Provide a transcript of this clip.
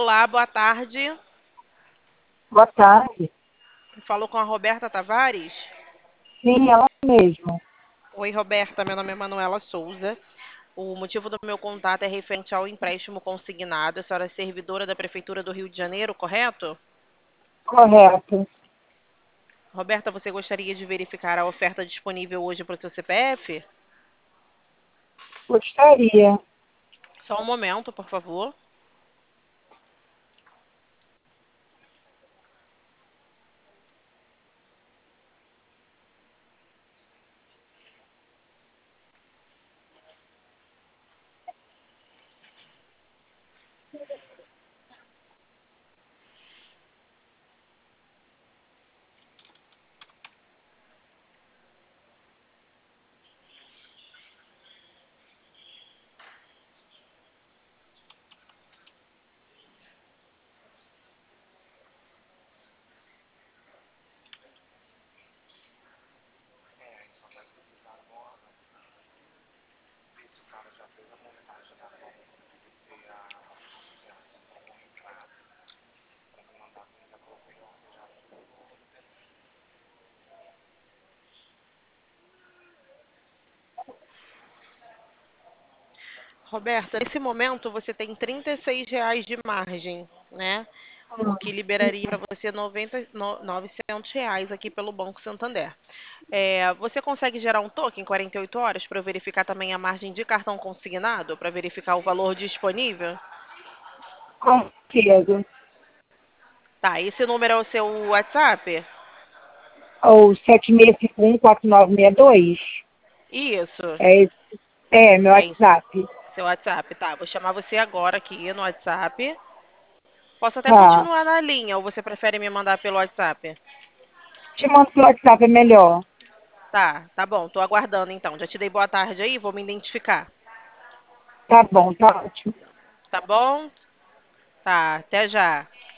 Olá, boa tarde. Boa tarde. Falou com a Roberta Tavares? Sim, ela mesma. Oi, Roberta, meu nome é Manuela Souza. O motivo do meu contato é referente ao empréstimo consignado. A senhora é servidora da Prefeitura do Rio de Janeiro, correto? Correto. Roberta, você gostaria de verificar a oferta disponível hoje para o seu CPF? Gostaria. Só um momento, por favor. Roberta, nesse momento você tem R$ 36 de margem, né? O que liberaria para você 900 reais aqui pelo Banco Santander. Você consegue gerar um token em 48 horas para eu verificar também a margem de cartão consignado, para verificar o valor disponível? Consigo. Tá, esse número é o seu WhatsApp? Ou 76514962. Isso, É, meu é isso, WhatsApp. seu WhatsApp. Tá, vou chamar você agora aqui no WhatsApp. Posso até Tá. continuar na linha, ou você prefere me mandar pelo WhatsApp? Te mando pelo WhatsApp, é melhor. Tá bom, tô aguardando então. Já te dei boa tarde aí, vou me identificar. Tá bom, tá ótimo. Tá bom? Tá, até já.